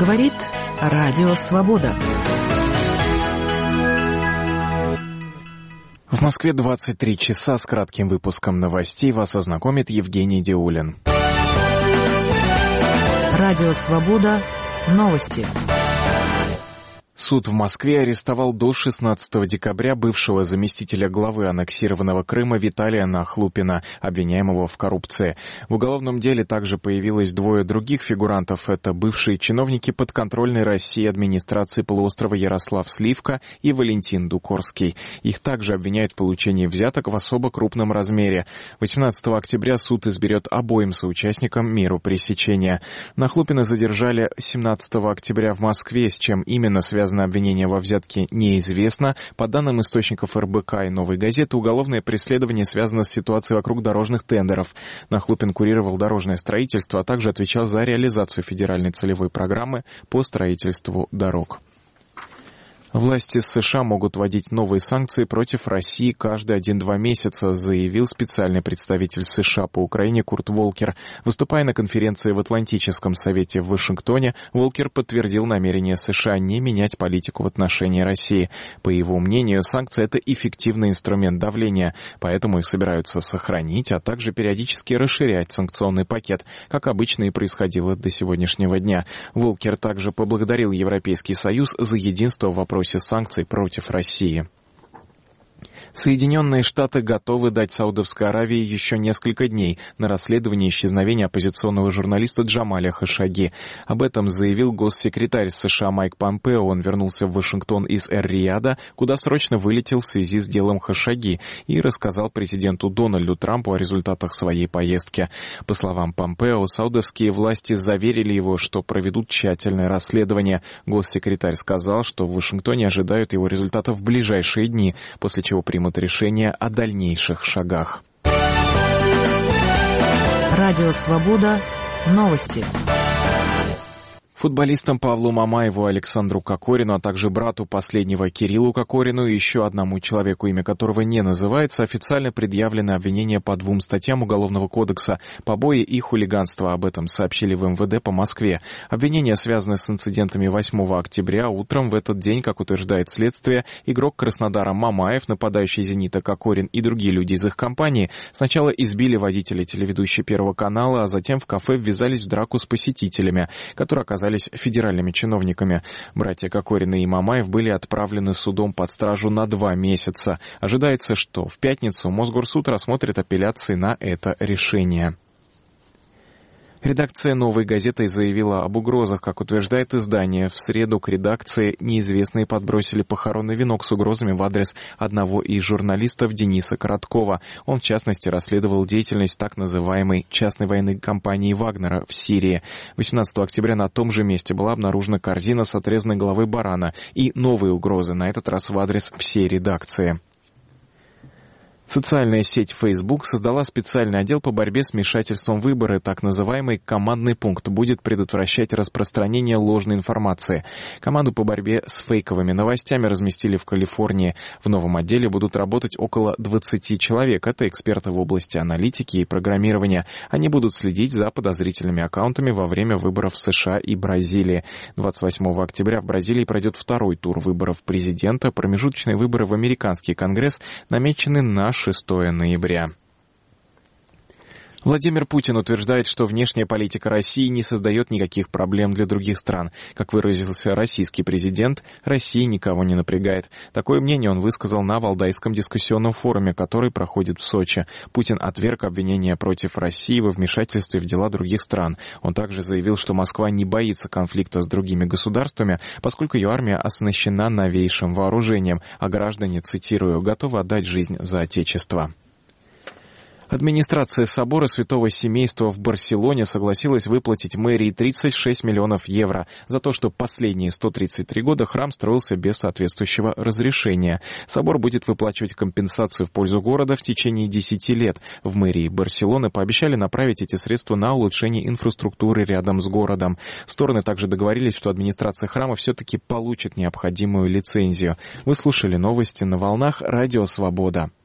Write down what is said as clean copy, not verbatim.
Говорит Радио Свобода. В Москве 23 часа. С кратким выпуском новостей вас ознакомит Евгений Диулин. Радио Свобода. Новости. Суд в Москве арестовал до 16 декабря бывшего заместителя главы аннексированного Крыма Виталия Нахлупина, обвиняемого в коррупции. В уголовном деле также появилось двое других фигурантов. Это бывшие чиновники подконтрольной России администрации полуострова Ярослав Сливка и Валентин Дукорский. Их также обвиняют в получении взяток в особо крупном размере. 18 октября суд изберет обоим соучастникам меру пресечения. Нахлупина задержали 17 октября в Москве, с чем именно связано обвинение во взятке, неизвестно. По данным источников РБК и «Новой газеты», уголовное преследование связано с ситуацией вокруг дорожных тендеров. Нахлупин курировал дорожное строительство, а также отвечал за реализацию федеральной целевой программы по строительству дорог. Власти США могут вводить новые санкции против России каждые 1-2 месяца, заявил специальный представитель США по Украине Курт Волкер. Выступая на конференции в Атлантическом совете в Вашингтоне, Волкер подтвердил намерение США не менять политику в отношении России. По его мнению, санкции — это эффективный инструмент давления, поэтому их собираются сохранить, а также периодически расширять санкционный пакет, как обычно и происходило до сегодняшнего дня. Волкер также поблагодарил Европейский Союз за единство в вопросе санкций против России. Соединенные Штаты готовы дать Саудовской Аравии еще несколько дней на расследование исчезновения оппозиционного журналиста Джамаля Хашагги. Об этом заявил госсекретарь США Майк Помпео. Он вернулся в Вашингтон из Эр-Рияда, куда срочно вылетел в связи с делом Хашагги, и рассказал президенту Дональду Трампу о результатах своей поездки. По словам Помпео, саудовские власти заверили его, что проведут тщательное расследование. Госсекретарь сказал, что в Вашингтоне ожидают его результатов в ближайшие дни, после чего примут решение о дальнейших шагах. Радио Свобода. Новости. Футболистам Павлу Мамаеву, Александру Кокорину, а также брату последнего Кириллу Кокорину и еще одному человеку, имя которого не называется, официально предъявлены обвинения по 2 статьям Уголовного кодекса — побои и хулиганство. Об этом сообщили в МВД по Москве. Обвинения связаны с инцидентами 8 октября. Утром в этот день, как утверждает следствие, игрок Краснодара Мамаев, нападающий «Зенита» Кокорин и другие люди из их компании сначала избили водителя телеведущей Первого канала, а затем в кафе ввязались в драку с посетителями, которые оказались федеральными чиновниками. Братья Кокорин и Мамаев были отправлены судом под стражу на 2 месяца. Ожидается, что в пятницу Мосгорсуд рассмотрит апелляции на это решение. Редакция «Новой газеты» заявила об угрозах. Как утверждает издание, в среду к редакции неизвестные подбросили похоронный венок с угрозами в адрес одного из журналистов Дениса Короткова. Он, в частности, расследовал деятельность так называемой частной военной компании «Вагнера» в Сирии. 18 октября на том же месте была обнаружена корзина с отрезанной головой барана и новые угрозы, на этот раз в адрес всей редакции. Социальная сеть Facebook создала специальный отдел по борьбе с вмешательством в выборы. Так называемый командный пункт будет предотвращать распространение ложной информации. Команду по борьбе с фейковыми новостями разместили в Калифорнии. В новом отделе будут работать около 20 человек. Это эксперты в области аналитики и программирования. Они будут следить за подозрительными аккаунтами во время выборов в США и Бразилии. 28 октября в Бразилии пройдет второй тур выборов президента. Промежуточные выборы в американский конгресс намечены на 6 ноября. Владимир Путин утверждает, что внешняя политика России не создает никаких проблем для других стран. Как выразился российский президент, Россия никого не напрягает. Такое мнение он высказал на Валдайском дискуссионном форуме, который проходит в Сочи. Путин отверг обвинения против России во вмешательстве в дела других стран. Он также заявил, что Москва не боится конфликта с другими государствами, поскольку ее армия оснащена новейшим вооружением, а граждане, цитирую, готовы отдать жизнь за Отечество. Администрация собора Святого Семейства в Барселоне согласилась выплатить мэрии 36 миллионов евро за то, что последние 133 года храм строился без соответствующего разрешения. Собор будет выплачивать компенсацию в пользу города в течение 10 лет. В мэрии Барселоны пообещали направить эти средства на улучшение инфраструктуры рядом с городом. Стороны также договорились, что администрация храма все-таки получит необходимую лицензию. Вы слушали новости на волнах Радио Свобода.